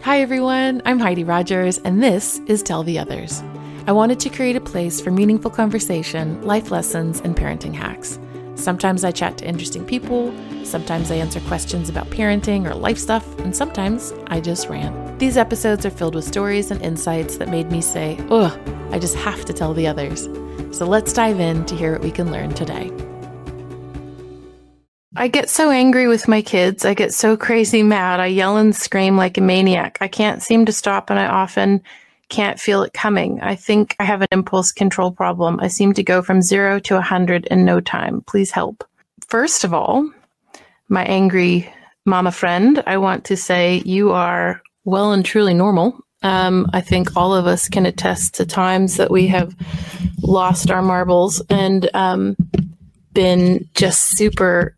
Hi everyone, I'm Heidi Rogers, and this is Tell the Others. I wanted to create a place for meaningful conversation, life lessons, and parenting hacks. Sometimes I chat to interesting people, sometimes I answer questions about parenting or life stuff, and sometimes I just rant. These episodes are filled with stories and insights that made me say, ugh, I just have to tell the others. So let's dive in to hear what we can learn today. I get so angry with my kids. I get so crazy mad. I yell and scream like a maniac. I can't seem to stop, and I often can't feel it coming. I think I have an impulse control problem. I seem to go from 0 to 100 in no time. Please help. First of all, my angry mama friend, I want to say you are well and truly normal. I think all of us can attest to times that we have lost our marbles and been just super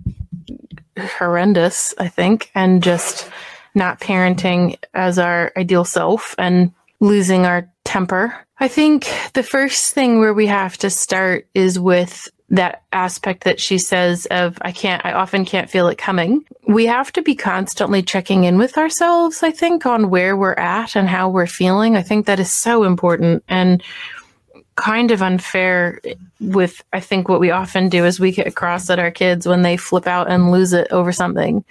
horrendous, I think, and just not parenting as our ideal self and losing our temper. I think the first thing where we have to start is with that aspect that she says of, I often can't feel it coming. We have to be constantly checking in with ourselves, I think, on where we're at and how we're feeling. I think that is so important and kind of unfair with, I think, what we often do is we get cross at our kids when they flip out and lose it over something.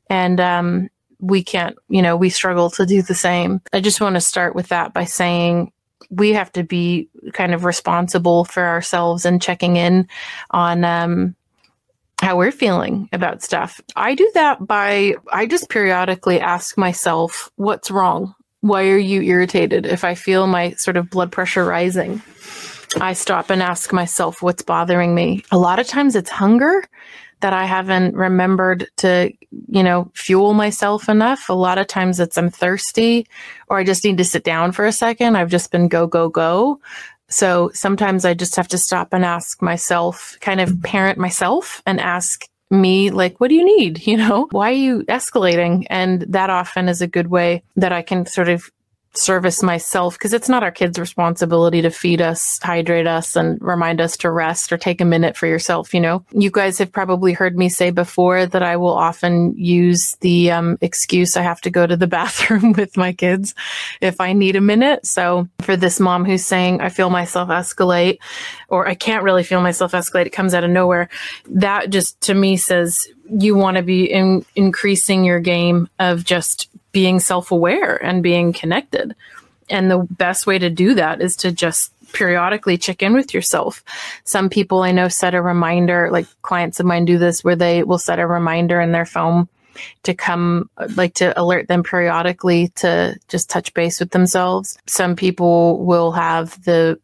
And we can't, we struggle to do the same. I just want to start with that by saying we have to be kind of responsible for ourselves and checking in on how we're feeling about stuff. I do that I just periodically ask myself, what's wrong? Why are you irritated? If I feel my sort of blood pressure rising, I stop and ask myself what's bothering me. A lot of times it's hunger that I haven't remembered to, fuel myself enough. A lot of times it's I'm thirsty or I just need to sit down for a second. I've just been go, go, go. So sometimes I just have to stop and ask myself, kind of parent myself and ask me, like, what do you need? Why are you escalating? And that often is a good way that I can sort of service myself, because it's not our kids' responsibility to feed us, hydrate us, and remind us to rest or take a minute for yourself. You guys have probably heard me say before that I will often use the excuse I have to go to the bathroom with my kids if I need a minute. So for this mom who's saying, I feel myself escalate, or I can't really feel myself escalate, it comes out of nowhere. That just to me says you want to be increasing your game of just being self-aware and being connected. And the best way to do that is to just periodically check in with yourself. Some people I know set a reminder, like clients of mine do this, where they will set a reminder in their phone to come, like to alert them periodically to just touch base with themselves. Some people will have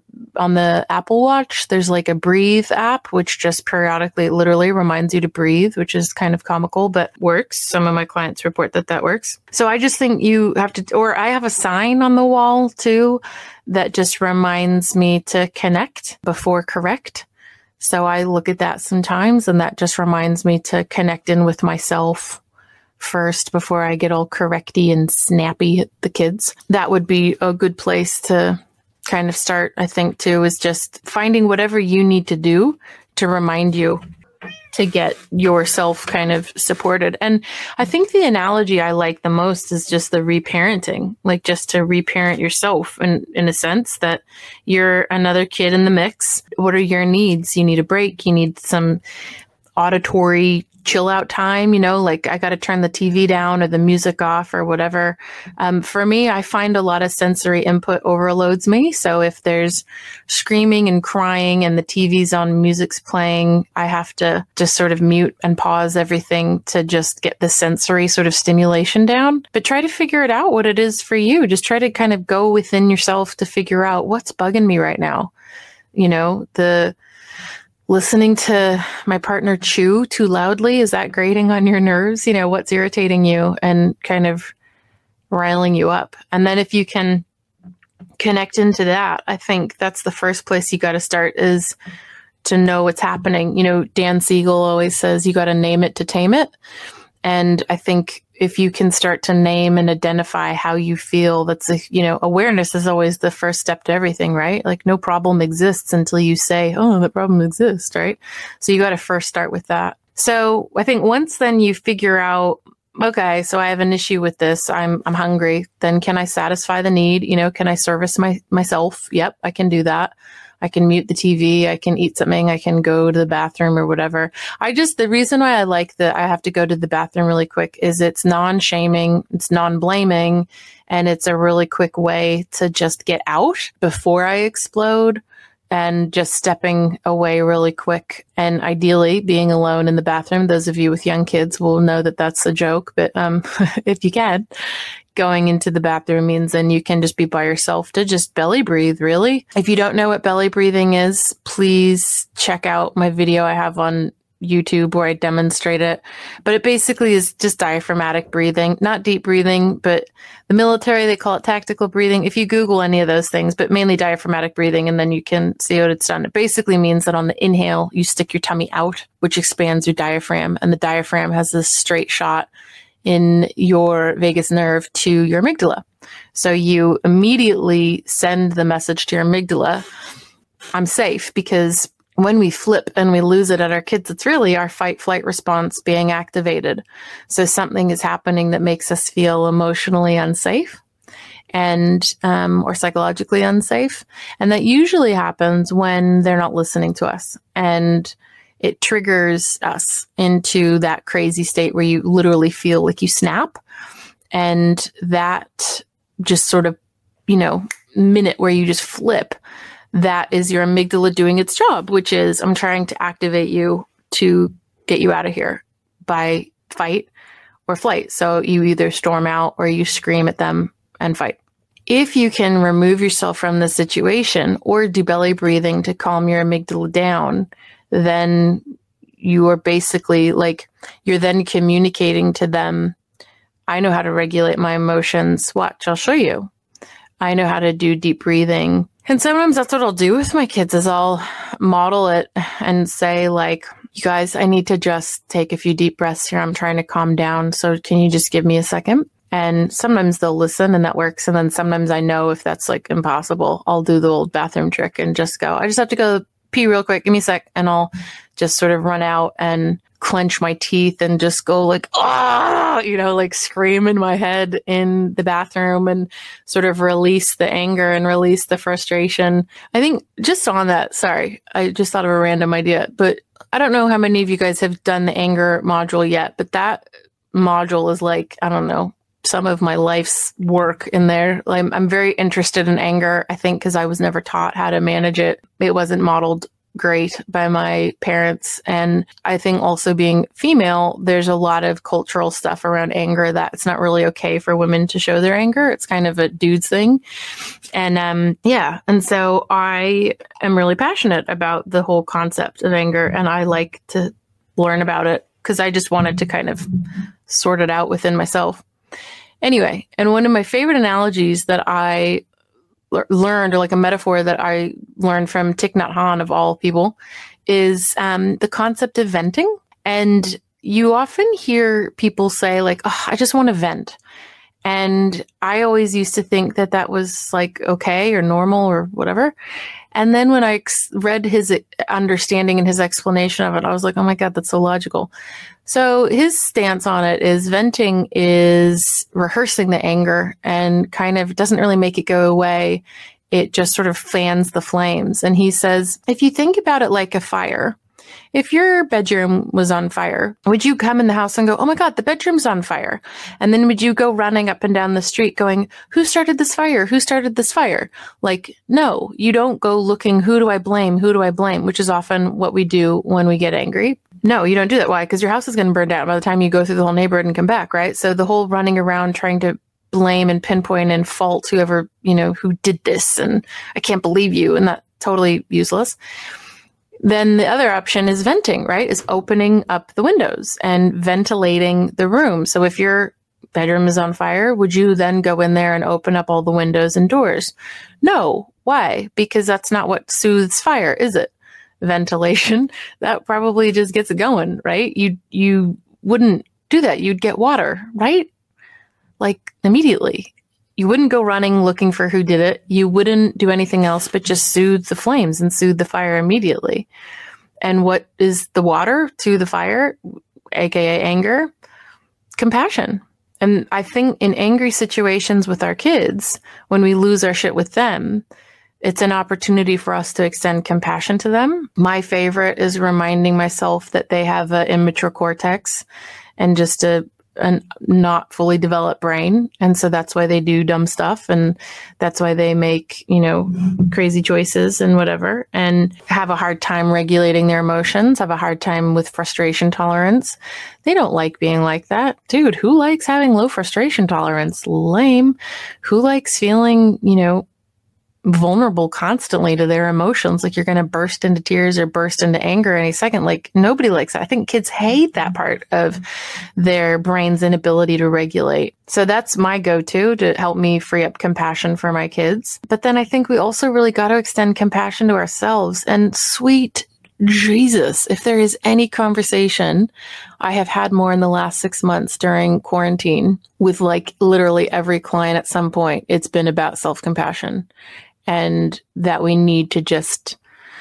on the Apple Watch, there's like a breathe app, which just periodically literally reminds you to breathe, which is kind of comical, but works. Some of my clients report that works. So I just think you have to, or I have a sign on the wall too, that just reminds me to connect before correct. So I look at that sometimes, and that just reminds me to connect in with myself first before I get all correcty and snappy at the kids. That would be a good place to kind of start, I think, too, is just finding whatever you need to do to remind you to get yourself kind of supported. And I think the analogy I like the most is just the reparenting, like just to reparent yourself in a sense that you're another kid in the mix. What are your needs? You need a break. You need some auditory chill out time, like I got to turn the TV down or the music off or whatever. For me, I find a lot of sensory input overloads me. So if there's screaming and crying and the TV's on, music's playing, I have to just sort of mute and pause everything to just get the sensory sort of stimulation down. But try to figure it out what it is for you. Just try to kind of go within yourself to figure out what's bugging me right now. The listening to my partner chew too loudly, is that grating on your nerves? What's irritating you and kind of riling you up? And then if you can connect into that, I think that's the first place you got to start, is to know what's happening. Dan Siegel always says you got to name it to tame it. And I think if you can start to name and identify how you feel, that's awareness is always the first step to everything, right? Like no problem exists until you say, oh, the problem exists, right? So you got to first start with that. So I think once then you figure out okay, so I have an issue with this. I'm hungry. Then can I satisfy the need? Can I service myself? Yep, I can do that. I can mute the TV. I can eat something. I can go to the bathroom or whatever. The reason why I like that I have to go to the bathroom really quick is it's non-shaming, it's non-blaming, and it's a really quick way to just get out before I explode. And just stepping away really quick, and ideally being alone in the bathroom. Those of you with young kids will know that that's a joke, but if you can, going into the bathroom means then you can just be by yourself to just belly breathe, really. If you don't know what belly breathing is, please check out my video I have on YouTube where I demonstrate it. But it basically is just diaphragmatic breathing, not deep breathing, but the military, they call it tactical breathing. If you Google any of those things, but mainly diaphragmatic breathing, and then you can see what it's done. It basically means that on the inhale, you stick your tummy out, which expands your diaphragm. And the diaphragm has this straight shot in your vagus nerve to your amygdala. So you immediately send the message to your amygdala, I'm safe, because when we flip and we lose it at our kids, it's really our fight flight response being activated. So something is happening that makes us feel emotionally unsafe and or psychologically unsafe. And that usually happens when they're not listening to us. And it triggers us into that crazy state where you literally feel like you snap. And that just sort of, minute where you just flip, that is your amygdala doing its job, which is I'm trying to activate you to get you out of here by fight or flight. So you either storm out or you scream at them and fight. If you can remove yourself from the situation or do belly breathing to calm your amygdala down, then you are basically you're then communicating to them, I know how to regulate my emotions. Watch, I'll show you. I know how to do deep breathing. And sometimes that's what I'll do with my kids is I'll model it and say you guys, I need to just take a few deep breaths here. I'm trying to calm down. So can you just give me a second? And sometimes they'll listen and that works. And then sometimes I know if that's impossible, I'll do the old bathroom trick and just go, I just have to go pee real quick. Give me a sec. And I'll just sort of run out and clench my teeth and just go scream in my head in the bathroom and sort of release the anger and release the frustration. I think just on that, sorry, I just thought of a random idea, but I don't know how many of you guys have done the anger module yet, but that module is I don't know, some of my life's work in there. I'm very interested in anger, I think, because I was never taught how to manage it. It wasn't modeled great by my parents. And I think also being female, there's a lot of cultural stuff around anger that it's not really okay for women to show their anger. It's kind of a dude's thing. And and so I am really passionate about the whole concept of anger, and I like to learn about it because I just wanted to kind of sort it out within myself. Anyway, and one of my favorite analogies that I learned, or a metaphor that I learned from Thich Nhat Hanh of all people, is the concept of venting. And you often hear people say I just want to vent. And I always used to think that that was okay or normal or whatever. And then when I read his understanding and his explanation of it, I was like, oh my God, that's so logical. So his stance on it is venting is rehearsing the anger and kind of doesn't really make it go away. It just sort of fans the flames. And he says, if you think about it like a fire, if your bedroom was on fire, would you come in the house and go, oh my God, the bedroom's on fire? And then would you go running up and down the street going, who started this fire? Who started this fire? No, you don't go looking, who do I blame? Who do I blame? Which is often what we do when we get angry. No, you don't do that. Why? Because your house is going to burn down by the time you go through the whole neighborhood and come back, right? So the whole running around trying to blame and pinpoint and fault whoever, who did this, and I can't believe you, and that's totally useless. Then the other option is venting, right? Is opening up the windows and ventilating the room. So if your bedroom is on fire, would you then go in there and open up all the windows and doors? No. Why? Because that's not what soothes fire, is it? Ventilation, that probably just gets it going, right? You wouldn't do that. You'd get water, right? Immediately. You wouldn't go running looking for who did it. You wouldn't do anything else but just soothe the flames and soothe the fire immediately. And what is the water to the fire, aka anger? compassion. And I think in angry situations with our kids, when we lose our shit with them, it's an opportunity for us to extend compassion to them. My favorite is reminding myself that they have an immature cortex and just a not fully developed brain. And so that's why they do dumb stuff. And that's why they make, crazy choices and whatever, and have a hard time regulating their emotions, have a hard time with frustration tolerance. They don't like being like that. Dude, who likes having low frustration tolerance? Lame. Who likes feeling, vulnerable constantly to their emotions, like you're going to burst into tears or burst into anger any second? Like, nobody likes that. I think kids hate that part of their brain's inability to regulate. So that's my go-to to help me free up compassion for my kids. But then I think we also really got to extend compassion to ourselves. And sweet Jesus, if there is any conversation I have had more in the last 6 months during quarantine with like literally every client at some point, it's been about self-compassion. And that we need to just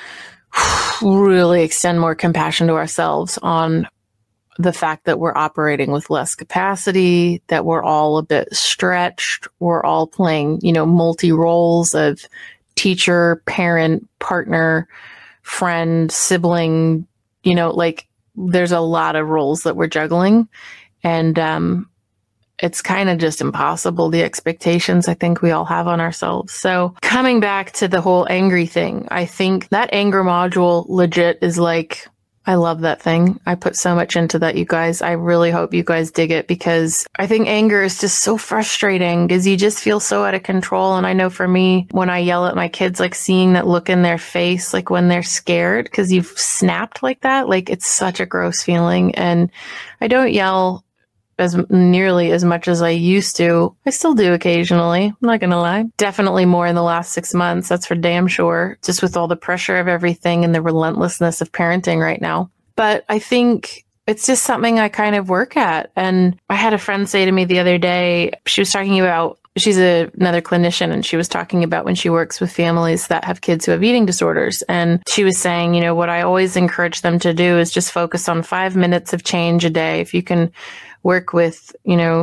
really extend more compassion to ourselves on the fact that we're operating with less capacity, that we're all a bit stretched. We're all playing, multi roles of teacher, parent, partner, friend, sibling, there's a lot of roles that we're juggling. And, it's kind of just impossible, the expectations I think we all have on ourselves. So coming back to the whole angry thing, I think that anger module legit is like, I love that thing. I put so much into that, you guys. I really hope you guys dig it, because I think anger is just so frustrating because you just feel so out of control. And I know for me, when I yell at my kids, like seeing that look in their face, like when they're scared because you've snapped like that, like it's such a gross feeling. And I don't yell as nearly as much as I used to. I still do occasionally. I'm not going to lie. Definitely more in the last 6 months. That's for damn sure. Just with all the pressure of everything and the relentlessness of parenting right now. But I think it's just something I kind of work at. And I had a friend say to me the other day, she was talking about, she's another clinician, and she was talking about when she works with families that have kids who have eating disorders. And she was saying, what I always encourage them to do is just focus on 5 minutes of change a day. If you can work with,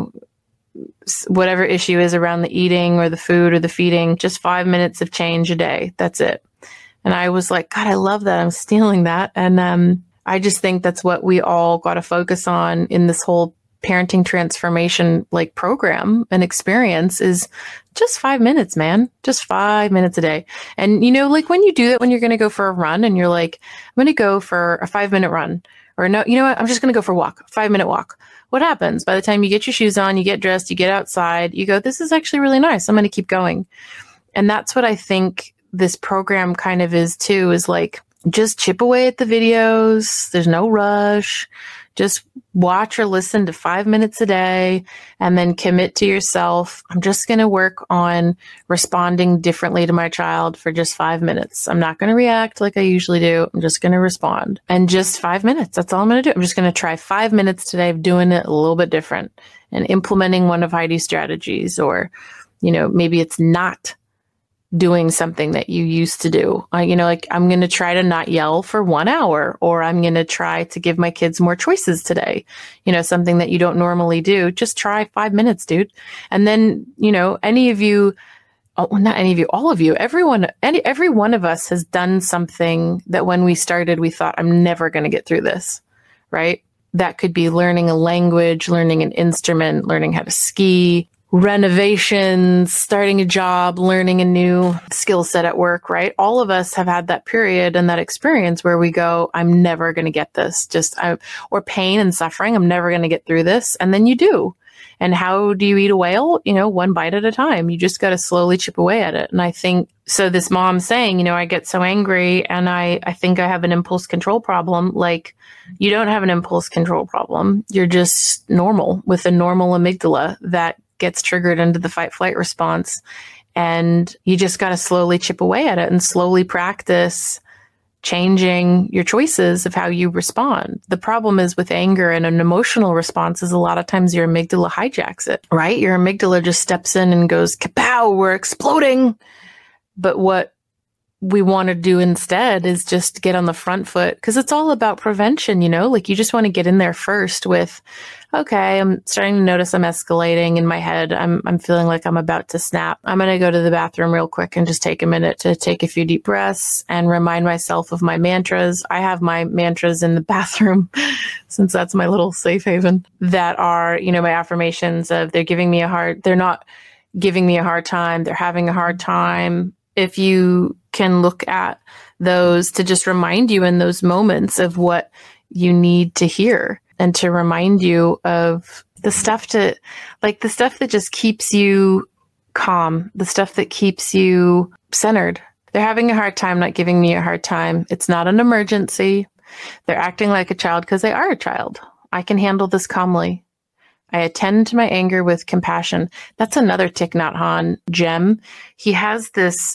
whatever issue is around the eating or the food or the feeding, just 5 minutes of change a day. That's it. And I was like, God, I love that. I'm stealing that. And I just think that's what we all got to focus on in this whole parenting transformation like program and experience, is just 5 minutes, man. Just 5 minutes a day. And like when you do that, when you're going to go for a run and you're like, I'm going to go for a 5-minute run, or no, you know what? I'm just going to go for a walk, 5-minute walk. What happens? By the time you get your shoes on, you get dressed, you get outside, you go, this is actually really nice. I'm going to keep going. And that's what I think this program kind of is too, is like, just chip away at the videos. There's no rush. Just watch or listen to 5 minutes a day, and then commit to yourself. I'm just going to work on responding differently to my child for just 5 minutes. I'm not going to react like I usually do. I'm just going to respond. And just 5 minutes. That's all I'm going to do. I'm just going to try 5 minutes today of doing it a little bit different and implementing one of Heidi's strategies. Or, maybe it's not doing something that you used to do. Like I'm going to try to not yell for 1 hour, or I'm going to try to give my kids more choices today. Something that you don't normally do. Just try 5 minutes, dude. And then, any of you, not any of you, all of you, every one of us has done something that when we started, we thought, I'm never going to get through this, right? That could be learning a language, learning an instrument, learning how to ski, renovations, starting a job, learning a new skill set at work, right? All of us have had that period and that experience where we go, I'm never going to get this, or pain and suffering. I'm never going to get through this. And then you do. And how do you eat a whale? One bite at a time. You just got to slowly chip away at it. And I think, so this mom saying, I get so angry and I think I have an impulse control problem. Like, you don't have an impulse control problem. You're just normal with a normal amygdala that gets triggered into the fight flight response. And you just got to slowly chip away at it and slowly practice changing your choices of how you respond. The problem is with anger and an emotional response is a lot of times your amygdala hijacks it, right? Your amygdala just steps in and goes, kapow, we're exploding. But what we want to do instead is just get on the front foot, because it's all about prevention, like you just want to get in there first with, okay, I'm starting to notice I'm escalating in my head. I'm feeling like I'm about to snap. I'm going to go to the bathroom real quick and just take a minute to take a few deep breaths and remind myself of my mantras. I have my mantras in the bathroom since that's my little safe haven, that are, my affirmations of they're not giving me a hard time. They're having a hard time. If you can look at those to just remind you in those moments of what you need to hear, and to remind you of the stuff that just keeps you calm, the stuff that keeps you centered. They're having a hard time not giving me a hard time. It's not an emergency. They're acting like a child because they are a child. I can handle this calmly. I attend to my anger with compassion. That's another Thich Nhat Hanh gem. He has this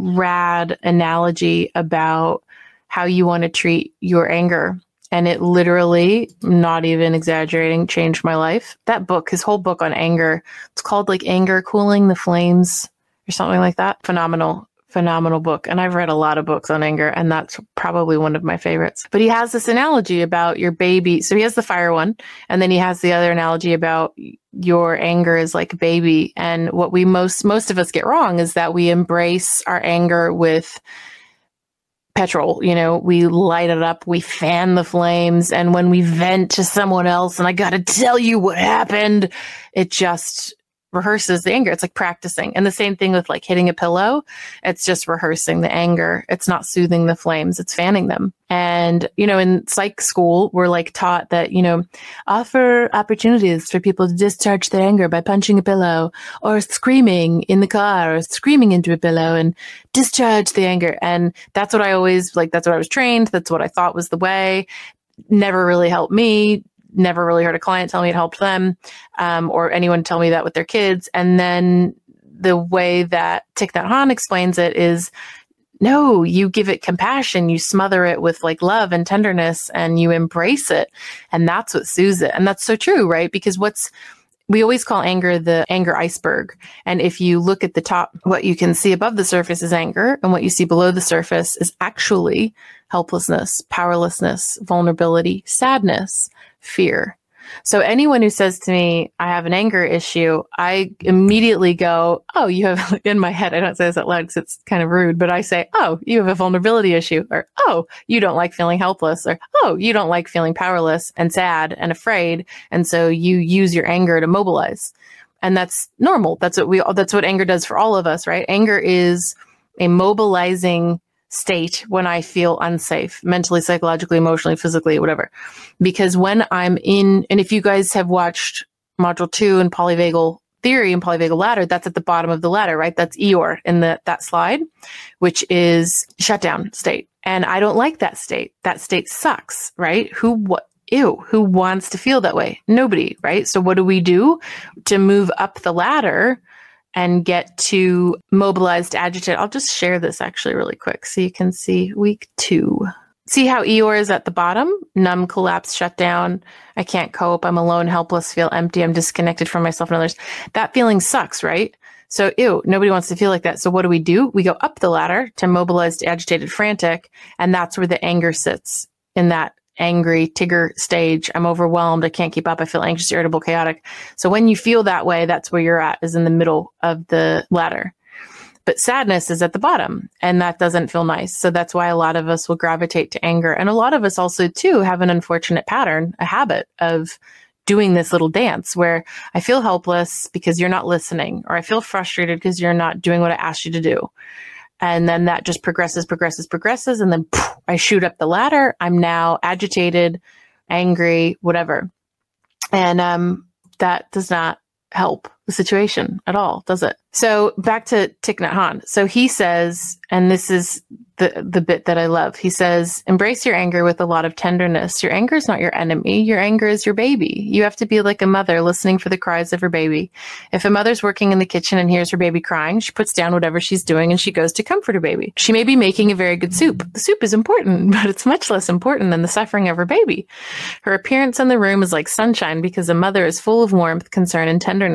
rad analogy about how you want to treat your anger. And it literally, not even exaggerating, changed my life. That book, his whole book on anger, it's called like Anger Cooling the Flames or something like that. Phenomenal book. And I've read a lot of books on anger, and that's probably one of my favorites. But he has this analogy about your baby. So he has the fire one, and then he has the other analogy about your anger is like a baby. And what we most of us get wrong is that we embrace our anger with petrol. We light it up, we fan the flames, and when we vent to someone else, and I got to tell you what happened, it just rehearses the anger. It's like practicing. And the same thing with like hitting a pillow. It's just rehearsing the anger. It's not soothing the flames. It's fanning them. And, in psych school, we're like taught that, offer opportunities for people to discharge their anger by punching a pillow or screaming in the car or screaming into a pillow and discharge the anger. And that's what I always that's what I was trained. That's what I thought was the way. Never really helped me. Never really heard a client tell me it helped them, or anyone tell me that with their kids. And then the way that Thich Nhat Hanh explains it is, no, you give it compassion, you smother it with like love and tenderness, and you embrace it. And that's what soothes it. And that's so true, right? Because we always call anger the anger iceberg. And if you look at the top, what you can see above the surface is anger, and what you see below the surface is actually helplessness, powerlessness, vulnerability, sadness, fear. So anyone who says to me, I have an anger issue, I immediately go, oh, you have, in my head, I don't say this out loud because it's kind of rude, but I say, oh, you have a vulnerability issue, or, oh, you don't like feeling helpless, or, oh, you don't like feeling powerless and sad and afraid. And so you use your anger to mobilize. And that's normal. That's what anger does for all of us, right? Anger is a mobilizing state when I feel unsafe, mentally, psychologically, emotionally, physically, whatever. Because when I'm in, and if you guys have watched module 2 in polyvagal theory and polyvagal ladder, that's at the bottom of the ladder, right? That's Eeyore in that slide, which is shutdown state. And I don't like that state. That state sucks, right? Who wants to feel that way? Nobody, right? So what do we do to move up the ladder and get to mobilized, agitate? I'll just share this actually really quick so you can see week 2. See how Eeyore is at the bottom? Numb, collapse, shut down. I can't cope. I'm alone, helpless, feel empty. I'm disconnected from myself and others. That feeling sucks, right? So, nobody wants to feel like that. So what do? We go up the ladder to mobilized, agitated, frantic. And that's where the anger sits, in that angry Tigger stage. I'm overwhelmed. I can't keep up. I feel anxious, irritable, chaotic. So when you feel that way, that's where you're at, is in the middle of the ladder. But sadness is at the bottom, and that doesn't feel nice. So that's why a lot of us will gravitate to anger. And a lot of us also, too, have an unfortunate pattern, a habit of doing this little dance where I feel helpless because you're not listening, or I feel frustrated because you're not doing what I asked you to do. And then that just progresses. And then I shoot up the ladder. I'm now agitated, angry, whatever. And that does not help the situation at all, does it? So back to Thich Nhat Hanh. So he says, and this is the bit that I love. He says, embrace your anger with a lot of tenderness. Your anger is not your enemy. Your anger is your baby. You have to be like a mother listening for the cries of her baby. If a mother's working in the kitchen and hears her baby crying, she puts down whatever she's doing and she goes to comfort her baby. She may be making a very good soup. The soup is important, but it's much less important than the suffering of her baby. Her appearance in the room is like sunshine because a mother is full of warmth, concern, and tenderness. The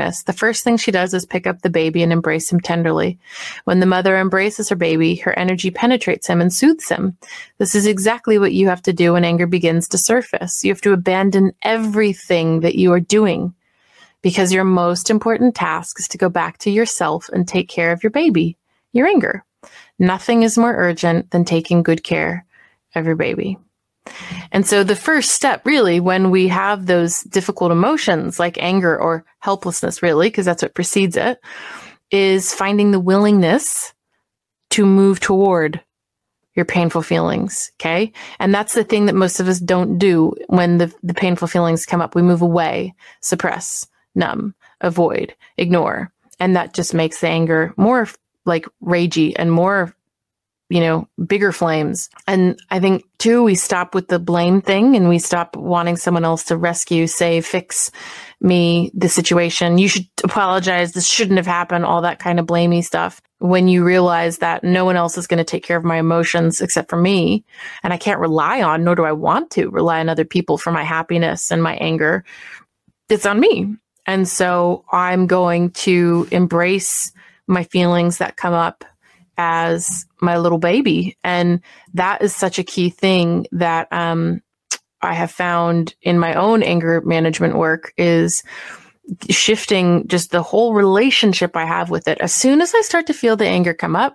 first thing she does is pick up the baby and embrace him tenderly. When the mother embraces her baby, her energy penetrates him and soothes him. This is exactly what you have to do when anger begins to surface. You have to abandon everything that you are doing, because your most important task is to go back to yourself and take care of your baby, your anger. Nothing is more urgent than taking good care of your baby. And so the first step, really, when we have those difficult emotions like anger or helplessness, really, because that's what precedes it, is finding the willingness to move toward your painful feelings. Okay. And that's the thing that most of us don't do when the painful feelings come up. We move away, suppress, numb, avoid, ignore. And that just makes the anger more like ragey and more, bigger flames. And I think too, we stop with the blame thing and we stop wanting someone else to rescue, save, fix me, the situation. You should apologize. This shouldn't have happened. All that kind of blamey stuff. When you realize that no one else is going to take care of my emotions except for me, and I can't rely on, nor do I want to rely on other people for my happiness and my anger, it's on me. And so I'm going to embrace my feelings that come up as my little baby. And that is such a key thing that I have found in my own anger management work, is shifting just the whole relationship I have with it. As soon as I start to feel the anger come up,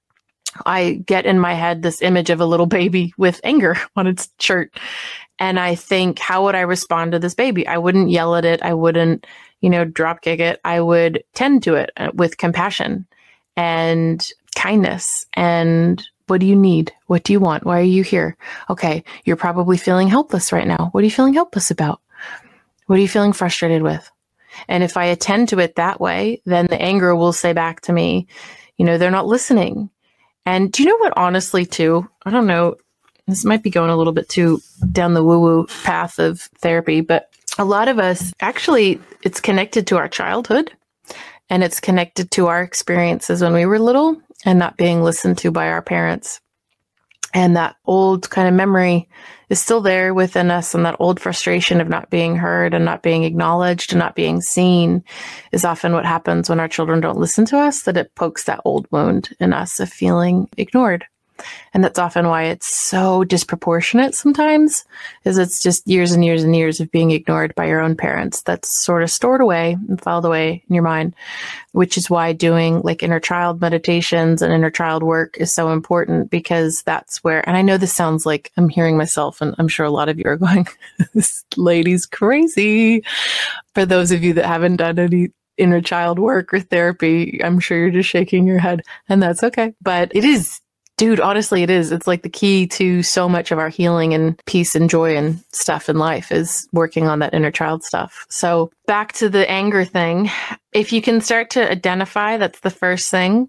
I get in my head this image of a little baby with anger on its shirt. And I think, how would I respond to this baby? I wouldn't yell at it. I wouldn't, drop kick it. I would tend to it with compassion and kindness. And what do you need? What do you want? Why are you here? Okay, you're probably feeling helpless right now. What are you feeling helpless about? What are you feeling frustrated with? And if I attend to it that way, then the anger will say back to me, they're not listening. And do you know what, honestly, too? I don't know, this might be going a little bit too down the woo-woo path of therapy, but a lot of us, actually, it's connected to our childhood, and it's connected to our experiences when we were little and not being listened to by our parents. And that old kind of memory is still there within us. And that old frustration of not being heard and not being acknowledged and not being seen is often what happens when our children don't listen to us, that it pokes that old wound in us of feeling ignored. And that's often why it's so disproportionate sometimes, is it's just years and years and years of being ignored by your own parents that's sort of stored away and filed away in your mind, which is why doing like inner child meditations and inner child work is so important, because that's where, and I know this sounds like I'm hearing myself, and I'm sure a lot of you are going, this lady's crazy. For those of you that haven't done any inner child work or therapy, I'm sure you're just shaking your head, and that's okay. But it is, dude, honestly, it is. It's like the key to so much of our healing and peace and joy and stuff in life is working on that inner child stuff. So back to the anger thing. If you can start to identify, that's the first thing,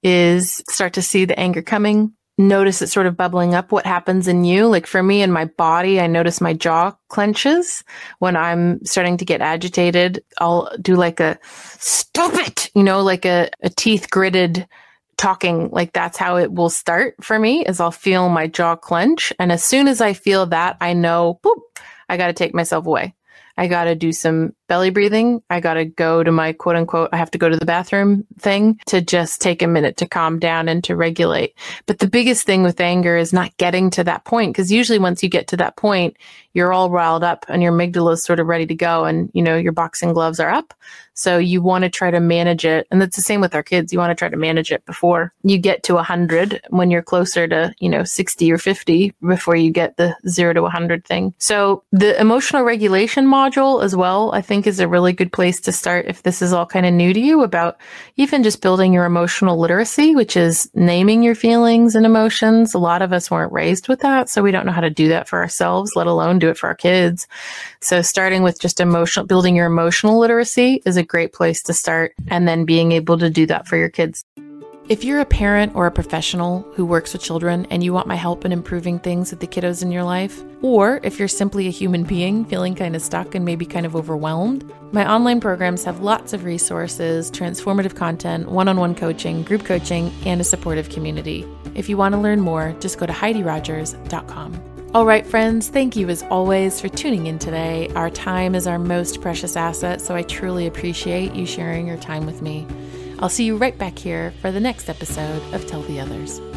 is start to see the anger coming. Notice it sort of bubbling up. What happens in you? Like for me, in my body, I notice my jaw clenches when I'm starting to get agitated. I'll do like a stop it, like a teeth gritted talking. Like that's how it will start for me, is I'll feel my jaw clench. And as soon as I feel that, I know, boop, I got to take myself away. I got to do some belly breathing. I got to go to my quote unquote, I have to go to the bathroom thing to just take a minute to calm down and to regulate. But the biggest thing with anger is not getting to that point, because usually once you get to that point, you're all riled up and your amygdala is sort of ready to go, and your boxing gloves are up. So you want to try to manage it. And that's the same with our kids. You want to try to manage it before you get to 100, when you're closer to, 60 or 50, before you get the 0 to 100 thing. So the emotional regulation module as well, I think, is a really good place to start if this is all kind of new to you, about even just building your emotional literacy, which is naming your feelings and emotions. A lot of us weren't raised with that, so we don't know how to do that for ourselves, let alone do it for our kids. So starting with just building your emotional literacy is a great place to start, and then being able to do that for your kids. If you're a parent or a professional who works with children and you want my help in improving things with the kiddos in your life, or if you're simply a human being feeling kind of stuck and maybe kind of overwhelmed, my online programs have lots of resources, transformative content, one-on-one coaching, group coaching, and a supportive community. If you want to learn more, just go to HeidiRogers.com. All right, friends, thank you as always for tuning in today. Our time is our most precious asset, so I truly appreciate you sharing your time with me. I'll see you right back here for the next episode of Tell the Others.